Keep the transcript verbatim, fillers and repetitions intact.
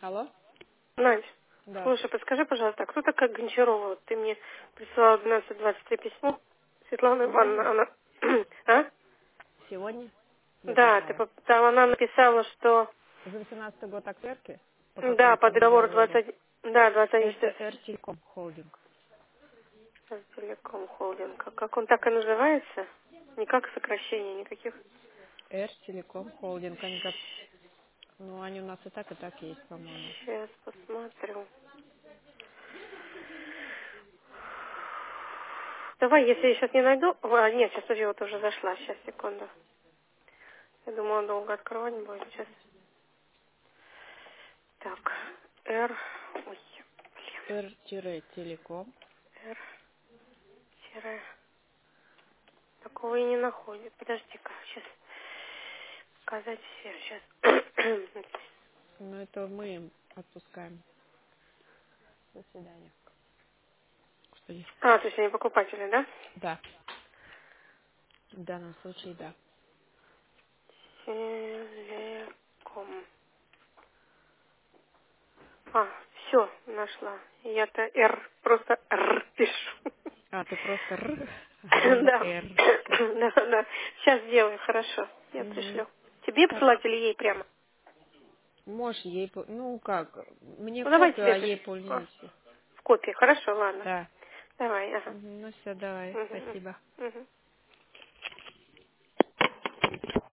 Алло? Надь, Да. слушай, подскажи, пожалуйста, а кто такая Гончарова? Вот ты мне присылала двенадцать двадцать три письмо. Светлана Сегодня? Ивановна, она... а? Сегодня? Я Да, ты, прислала. поп- там она написала, что... За восемнадцатый год отверки? По Да, какому по там договору договору? двадцать... Да, двадцать один... Это Эр-Телеком Холдинг. Телеком холдинг. А как он так и называется? Никак сокращений никаких. Эр-Телеком Холдинг. Они как... Ну, они у нас и так, и так есть, по-моему. Сейчас посмотрю. Давай, если я сейчас не найду... А, нет, сейчас уже вот уже зашла. Сейчас, секунду. Я думала, он долго открывать будет. Сейчас. Так. Р... Ой, блин. Эр-Телеком. Р... Тире. Такого и не находит. Подожди-ка, сейчас сказать все. Сейчас. Ну, это мы им отпускаем. До свидания. Господи. А, то есть они покупатели, да? Да. В данном случае, да. Телеком. А, все, нашла. Я-то Р, просто Р пишу. А, ты просто Р, а нужно Да. Р. Все. Да, да. Сейчас сделаю, хорошо. Я Угу. пришлю. Тебе Так. присылать или ей прямо? Можешь ей... по- Ну, как? Мне в Ну, давай копию, тебе а ей пришлю. по А, линейке. в копии, хорошо, ладно. Да. Давай, ага. Мгм. Ну все, давай. Угу, Спасибо. угу.